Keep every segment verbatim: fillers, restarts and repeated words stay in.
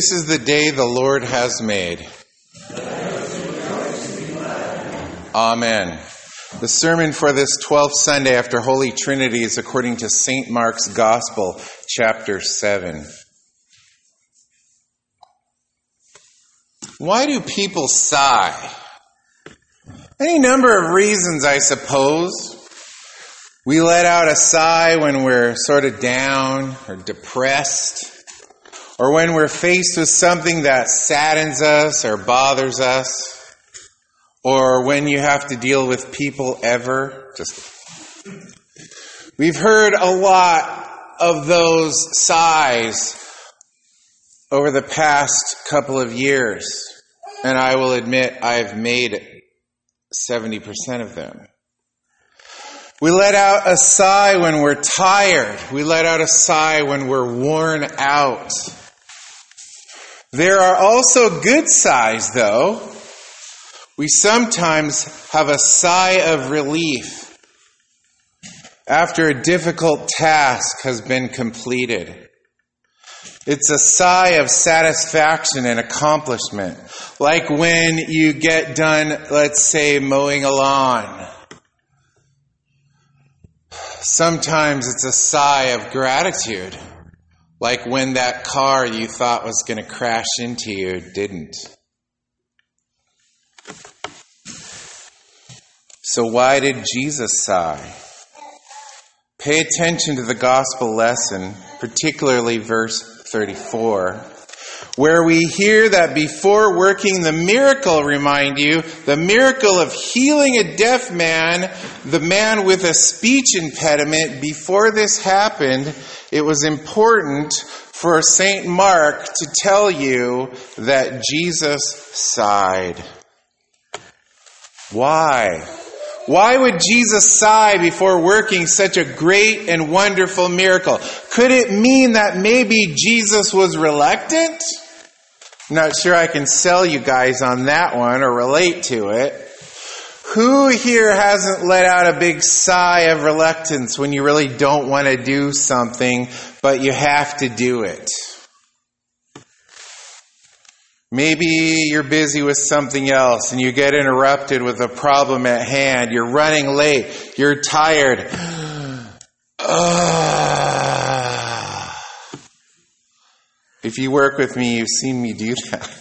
This is the day the Lord has made. Amen. The sermon for this twelfth Sunday after Holy Trinity is according to Saint Mark's Gospel, chapter seven. Why do people sigh? Any number of reasons, I suppose. We let out a sigh when we're sort of down or depressed, or when we're faced with something that saddens us or bothers us, or when you have to deal with people ever. Just We've heard a lot of those sighs over the past couple of years, and I will admit I've made seventy percent of them. We let out a sigh when we're tired. We let out a sigh when we're worn out. There are also good sighs, though. We sometimes have a sigh of relief after a difficult task has been completed. It's a sigh of satisfaction and accomplishment, like when you get done, let's say, mowing a lawn. Sometimes it's a sigh of gratitude, like when that car you thought was going to crash into you didn't. So why did Jesus sigh? Pay attention to the gospel lesson, particularly verse thirty-four, where we hear that before working the miracle, remind you, the miracle of healing a deaf man, the man with a speech impediment, before this happened, it was important for Saint Mark to tell you that Jesus sighed. Why? Why would Jesus sigh before working such a great and wonderful miracle? Could it mean that maybe Jesus was reluctant? I'm not sure I can sell you guys on that one or relate to it. Who here hasn't let out a big sigh of reluctance when you really don't want to do something, but you have to do it? Maybe you're busy with something else and you get interrupted with a problem at hand. You're running late. You're tired. Uh, if you work with me, you've seen me do that.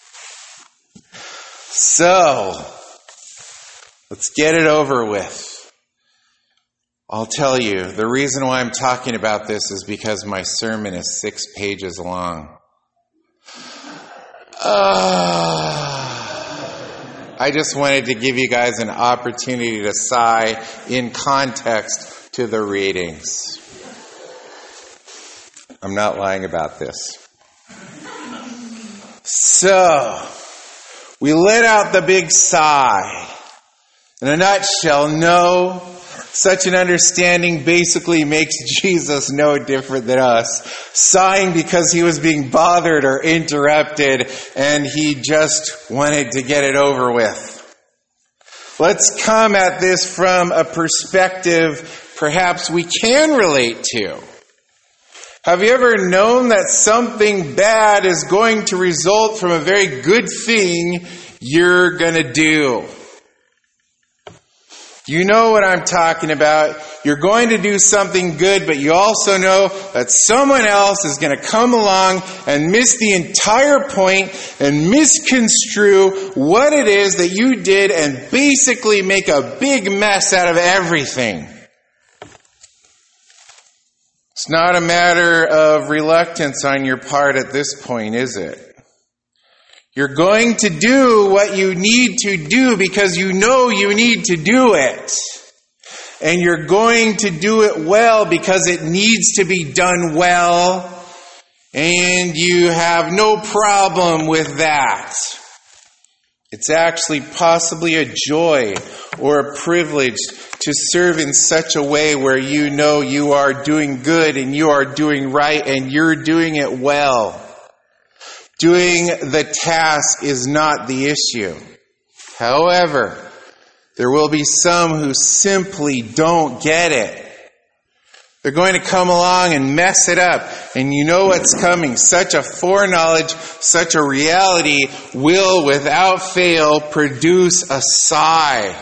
So, let's get it over with. I'll tell you, the reason why I'm talking about this is because my sermon is six pages long. Uh, I just wanted to give you guys an opportunity to sigh in context to the readings. I'm not lying about this. So, we let out the big sigh. In a nutshell, no. Such an understanding basically makes Jesus no different than us, sighing because he was being bothered or interrupted and he just wanted to get it over with. Let's come at this from a perspective perhaps we can relate to. Have you ever known that something bad is going to result from a very good thing you're going to do? You know what I'm talking about. You're going to do something good, but you also know that someone else is going to come along and miss the entire point and misconstrue what it is that you did and basically make a big mess out of everything. It's not a matter of reluctance on your part at this point, is it? You're going to do what you need to do because you know you need to do it. And you're going to do it well because it needs to be done well. And you have no problem with that. It's actually possibly a joy or a privilege to serve in such a way where you know you are doing good and you are doing right and you're doing it well. Doing the task is not the issue. However, there will be some who simply don't get it. They're going to come along and mess it up. And you know what's coming. Such a foreknowledge, such a reality will, without fail, produce a sigh.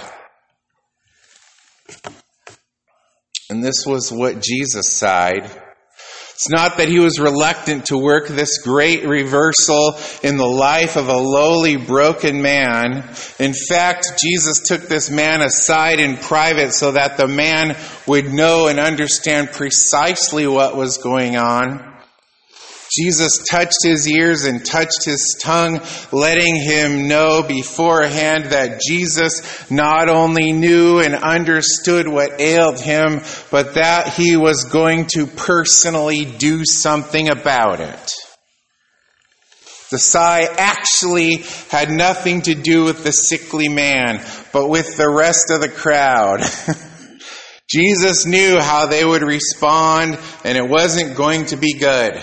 And this was what Jesus sighed. It's not that he was reluctant to work this great reversal in the life of a lowly, broken man. In fact, Jesus took this man aside in private so that the man would know and understand precisely what was going on. Jesus touched his ears and touched his tongue, letting him know beforehand that Jesus not only knew and understood what ailed him, but that he was going to personally do something about it. The sigh actually had nothing to do with the sickly man, but with the rest of the crowd. Jesus knew how they would respond, and it wasn't going to be good.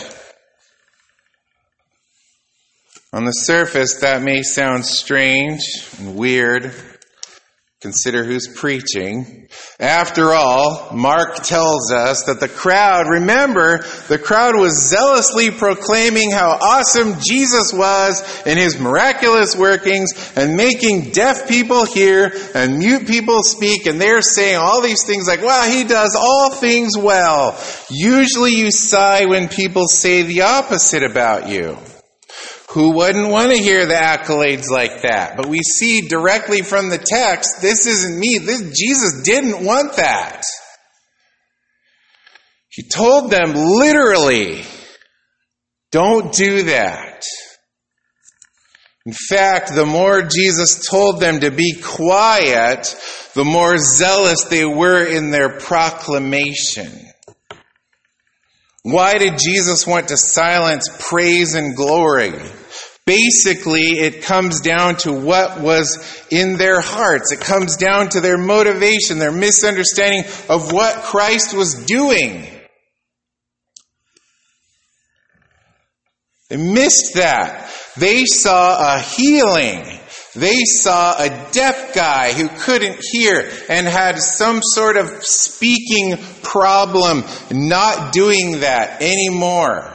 On the surface, that may sound strange and weird. Consider who's preaching. After all, Mark tells us that the crowd, remember, the crowd was zealously proclaiming how awesome Jesus was in his miraculous workings and making deaf people hear and mute people speak. And they're saying all these things like, wow, he does all things well. Usually you sigh when people say the opposite about you. Who wouldn't want to hear the accolades like that? But we see directly from the text, this isn't me. This, Jesus didn't want that. He told them literally, don't do that. In fact, the more Jesus told them to be quiet, the more zealous they were in their proclamation. Why did Jesus want to silence praise and glory? Basically, it comes down to what was in their hearts. It comes down to their motivation, their misunderstanding of what Christ was doing. They missed that. They saw a healing. They saw a deaf guy who couldn't hear and had some sort of speaking problem, not doing that anymore.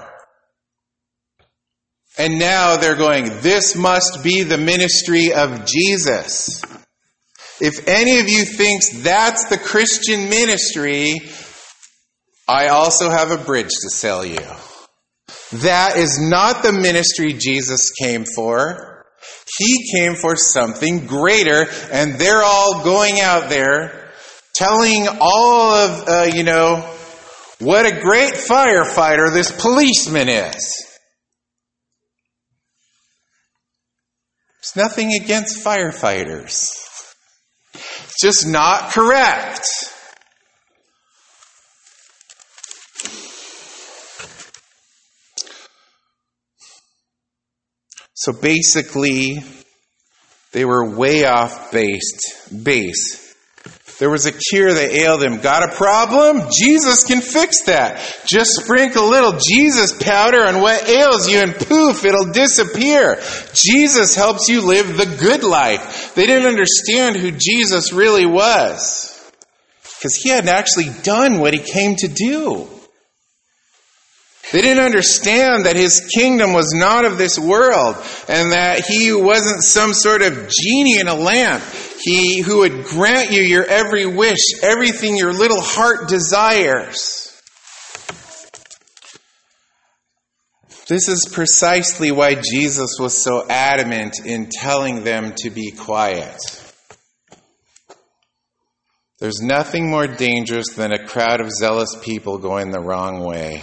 And now they're going, this must be the ministry of Jesus. If any of you thinks that's the Christian ministry, I also have a bridge to sell you. That is not the ministry Jesus came for. He came for something greater, and they're all going out there telling all of, uh, you know, what a great firefighter this policeman is. It's nothing against firefighters. It's just not correct. So basically, they were way off base. base. There was a cure that ailed him. Got a problem? Jesus can fix that. Just sprinkle a little Jesus powder on what ails you and poof, it'll disappear. Jesus helps you live the good life. They didn't understand who Jesus really was, because he hadn't actually done what he came to do. They didn't understand that his kingdom was not of this world and that he wasn't some sort of genie in a lamp. He who would grant you your every wish, everything your little heart desires. This is precisely why Jesus was so adamant in telling them to be quiet. There's nothing more dangerous than a crowd of zealous people going the wrong way.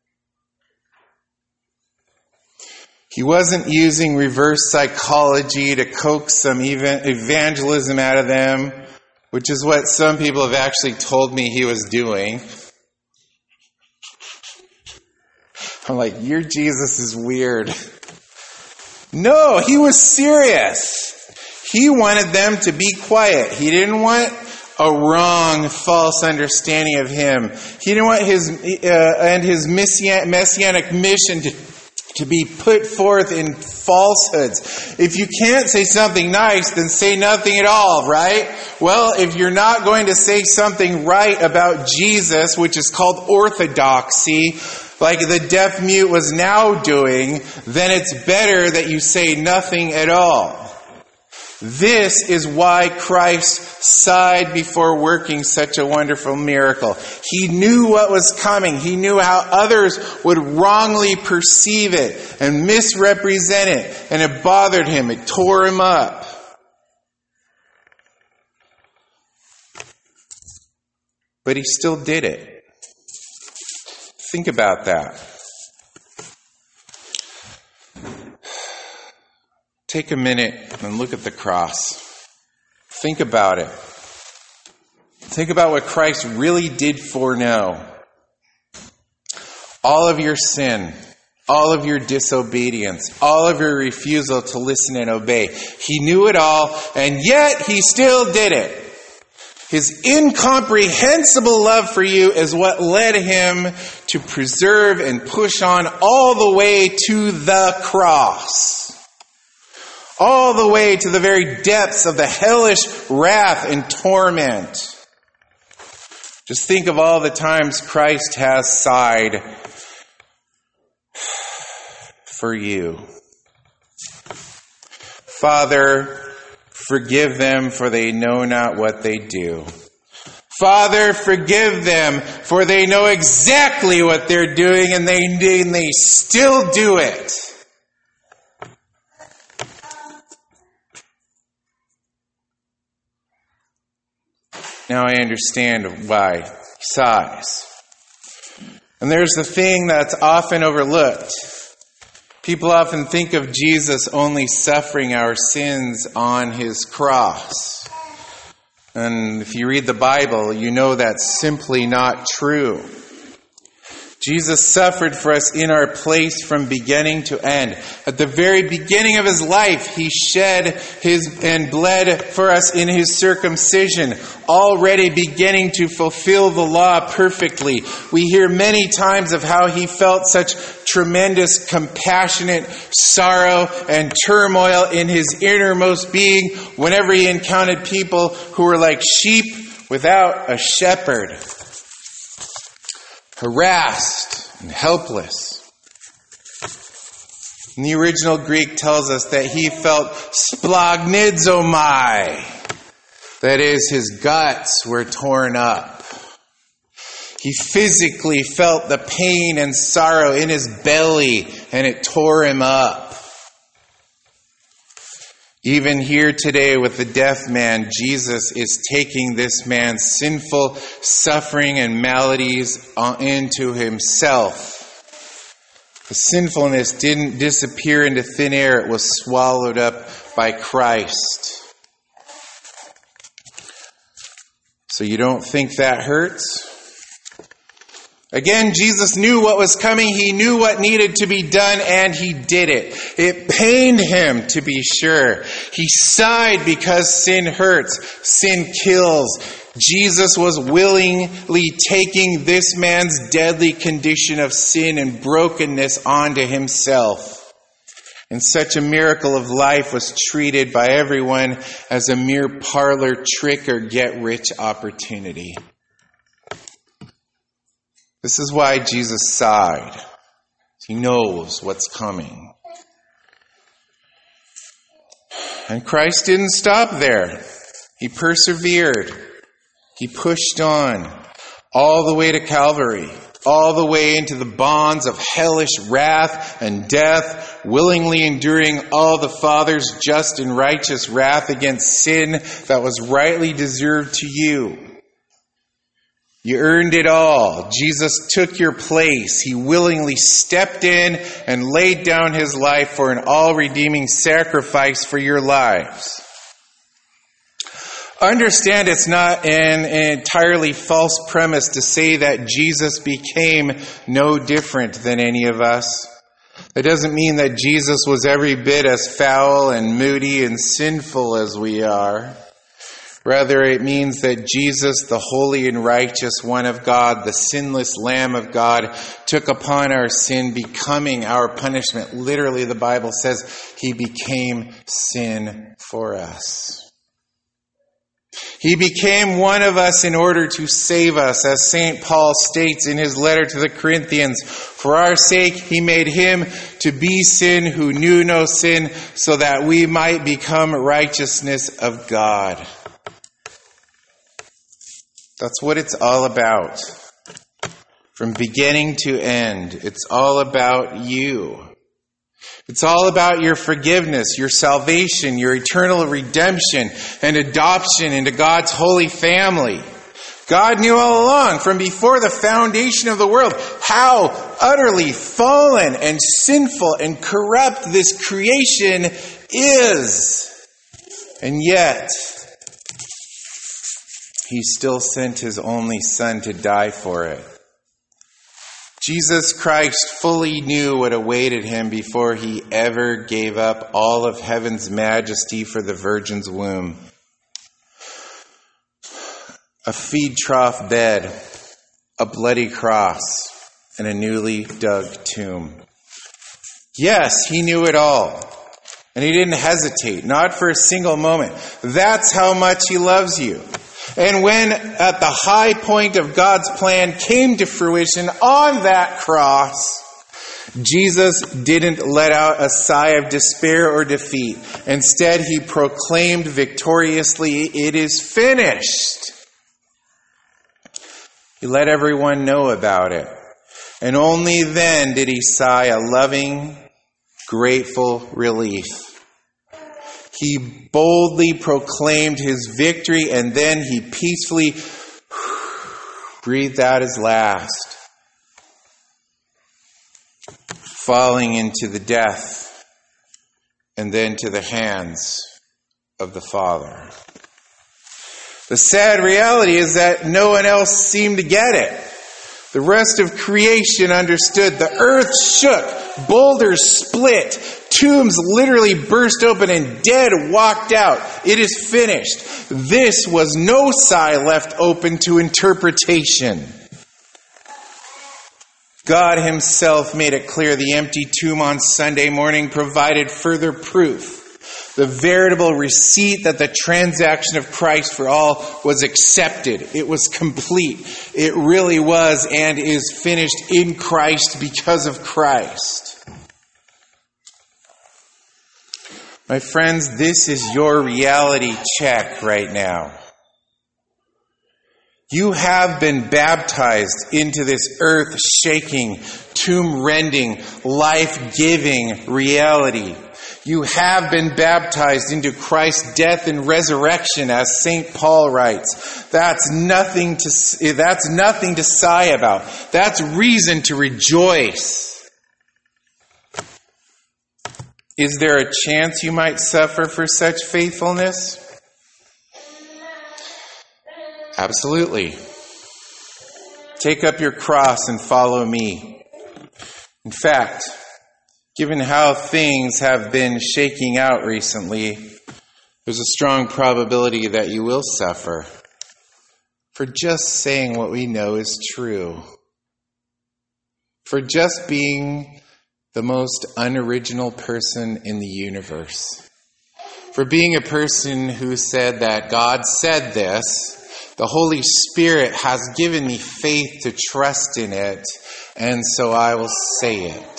He wasn't using reverse psychology to coax some evangelism out of them, which is what some people have actually told me he was doing. I'm like, your Jesus is weird. No, he was serious. He wanted them to be quiet. He didn't want a wrong, false understanding of him. He didn't want his uh, and his messianic mission to to be put forth in falsehoods. If you can't say something nice, then say nothing at all, right? Well, if you're not going to say something right about Jesus, which is called orthodoxy, like the deaf mute was now doing, then it's better that you say nothing at all. This is why Christ sighed before working such a wonderful miracle. He knew what was coming. He knew how others would wrongly perceive it and misrepresent it. And it bothered him. It tore him up. But he still did it. Think about that. Take a minute and look at the cross. Think about it. Think about what Christ really did foreknow. All of your sin, all of your disobedience, all of your refusal to listen and obey. He knew it all, and yet he still did it. His incomprehensible love for you is what led him to preserve and push on all the way to the cross. All the way to the very depths of the hellish wrath and torment. Just think of all the times Christ has sighed for you. Father, forgive them, for they know not what they do. Father, forgive them, for they know exactly what they're doing, and they, and they still do it. Now I understand why he sighs. And there's the thing that's often overlooked. People often think of Jesus only suffering our sins on his cross. And if you read the Bible, you know that's simply not true. Jesus suffered for us in our place from beginning to end. At the very beginning of his life, he shed his and bled for us in his circumcision, already beginning to fulfill the law perfectly. We hear many times of how he felt such tremendous compassionate sorrow and turmoil in his innermost being whenever he encountered people who were like sheep without a shepherd. Harassed and helpless. And the original Greek tells us that he felt splagnidzomai. That is, his guts were torn up. He physically felt the pain and sorrow in his belly, and it tore him up. Even here today with the deaf man, Jesus is taking this man's sinful suffering and maladies into himself. The sinfulness didn't disappear into thin air. It was swallowed up by Christ. So you don't think that hurts? Again, Jesus knew what was coming. He knew what needed to be done, and he did it. It pained him, to be sure. He sighed because sin hurts. Sin kills. Jesus was willingly taking this man's deadly condition of sin and brokenness onto himself. And such a miracle of life was treated by everyone as a mere parlor trick or get-rich opportunity. This is why Jesus sighed. He knows what's coming. And Christ didn't stop there. He persevered. He pushed on all the way to Calvary, all the way into the bonds of hellish wrath and death, willingly enduring all the Father's just and righteous wrath against sin that was rightly deserved to you. You earned it all. Jesus took your place. He willingly stepped in and laid down his life for an all-redeeming sacrifice for your lives. Understand it's not an entirely false premise to say that Jesus became no different than any of us. It doesn't mean that Jesus was every bit as foul and moody and sinful as we are. Rather, it means that Jesus, the holy and righteous one of God, the sinless Lamb of God, took upon our sin, becoming our punishment. Literally, the Bible says he became sin for us. He became one of us in order to save us, as Saint Paul states in his letter to the Corinthians. For our sake, he made him to be sin who knew no sin, so that we might become righteousness of God. That's what it's all about. From beginning to end, it's all about you. It's all about your forgiveness, your salvation, your eternal redemption, and adoption into God's holy family. God knew all along, from before the foundation of the world, how utterly fallen and sinful and corrupt this creation is. And yet, he still sent his only Son to die for it. Jesus Christ fully knew what awaited him before he ever gave up all of heaven's majesty for the virgin's womb. A feed trough bed, a bloody cross, and a newly dug tomb. Yes, he knew it all. And he didn't hesitate, not for a single moment. That's how much he loves you. And when at the high point of God's plan came to fruition on that cross, Jesus didn't let out a sigh of despair or defeat. Instead, he proclaimed victoriously, "It is finished." He let everyone know about it. And only then did he sigh a loving, grateful relief. He boldly proclaimed his victory, and then he peacefully breathed out his last, falling into the death and then to the hands of the Father. The sad reality is that no one else seemed to get it. The rest of creation understood. The earth shook, boulders split, tombs literally burst open, and dead walked out. It is finished. This was no sigh left open to interpretation. God himself made it clear. The empty tomb on Sunday morning provided further proof. The veritable receipt that the transaction of Christ for all was accepted. It was complete. It really was and is finished in Christ because of Christ. My friends, this is your reality check right now. You have been baptized into this earth-shaking, tomb-rending, life-giving reality. You have been baptized into Christ's death and resurrection, as Saint Paul writes. That's nothing to, that's nothing to sigh about. That's reason to rejoice. Is there a chance you might suffer for such faithfulness? Absolutely. Take up your cross and follow me. In fact, given how things have been shaking out recently, there's a strong probability that you will suffer for just saying what we know is true, for just being the most unoriginal person in the universe, for being a person who said that God said this, the Holy Spirit has given me faith to trust in it, and so I will say it.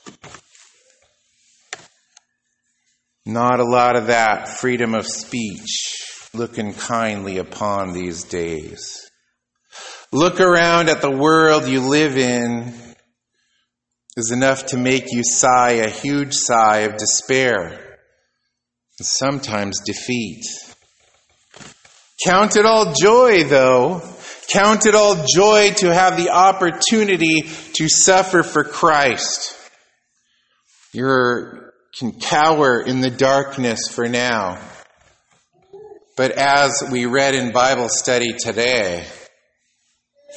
Not a lot of that freedom of speech looking kindly upon these days. Look around at the world you live in is enough to make you sigh a huge sigh of despair and sometimes defeat. Count it all joy, though. Count it all joy to have the opportunity to suffer for Christ. You can cower in the darkness for now. But as we read in Bible study today,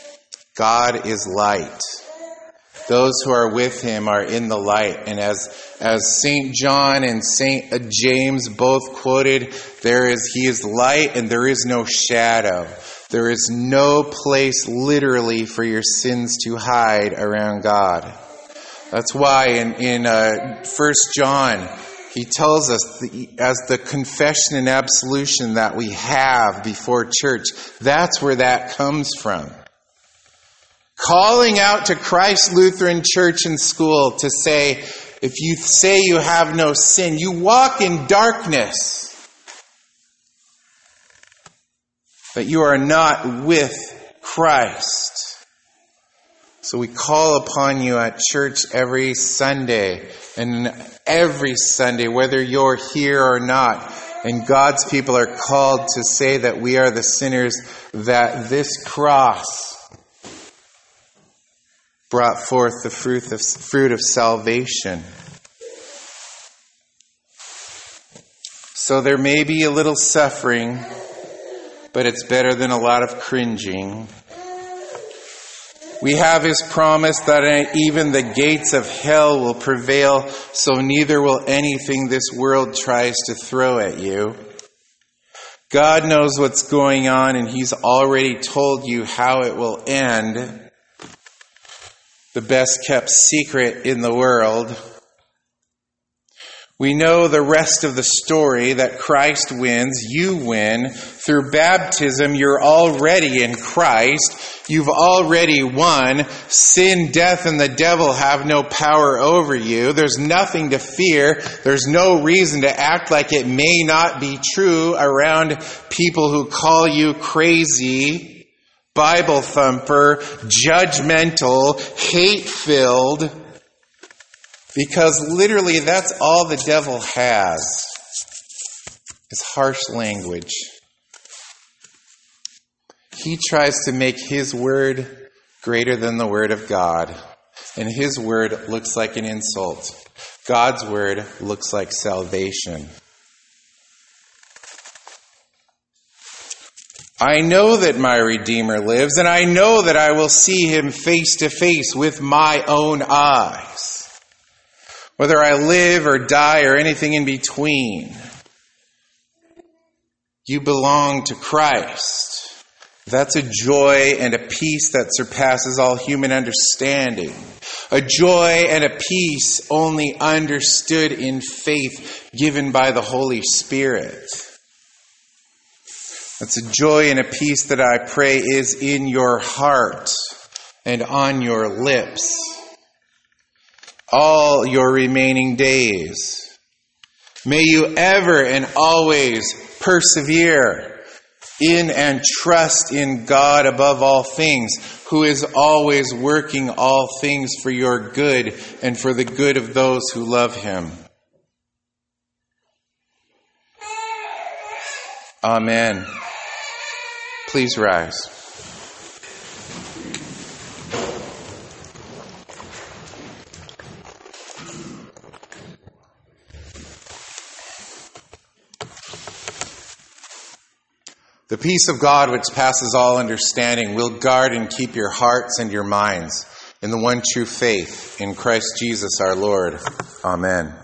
God is light. Those who are with him are in the light. And as As Saint John and Saint James both quoted, there is, he is light and there is no shadow. There is no place literally for your sins to hide around God. That's why in, in uh, First John, he tells us the, as the confession and absolution that we have before church, that's where that comes from. Calling out to Christ Lutheran Church and School to say, if you say you have no sin, you walk in darkness, that you are not with Christ. So we call upon you at church every Sunday, and every Sunday, whether you're here or not, and God's people are called to say that we are the sinners, that this cross brought forth the fruit of, fruit of salvation. So there may be a little suffering, but it's better than a lot of cringing. We have his promise that even the gates of hell will prevail, so neither will anything this world tries to throw at you. God knows what's going on, and he's already told you how it will end. The best kept secret in the world. We know the rest of the story, that Christ wins, you win. Through baptism, you're already in Christ. You've already won. Sin, death, and the devil have no power over you. There's nothing to fear. There's no reason to act like it may not be true around people who call you crazy, Bible thumper, judgmental, hate-filled. Because literally that's all the devil has, is harsh language. He tries to make his word greater than the word of God. And his word looks like an insult. God's word looks like salvation. I know that my Redeemer lives, and I know that I will see him face to face with my own eyes. Whether I live or die or anything in between, you belong to Christ. That's a joy and a peace that surpasses all human understanding. A joy and a peace only understood in faith given by the Holy Spirit. That's a joy and a peace that I pray is in your heart and on your lips all your remaining days. May you ever and always persevere in and trust in God above all things, who is always working all things for your good and for the good of those who love him. Amen. Please rise. The peace of God, which passes all understanding, will guard and keep your hearts and your minds in the one true faith in Christ Jesus our Lord. Amen.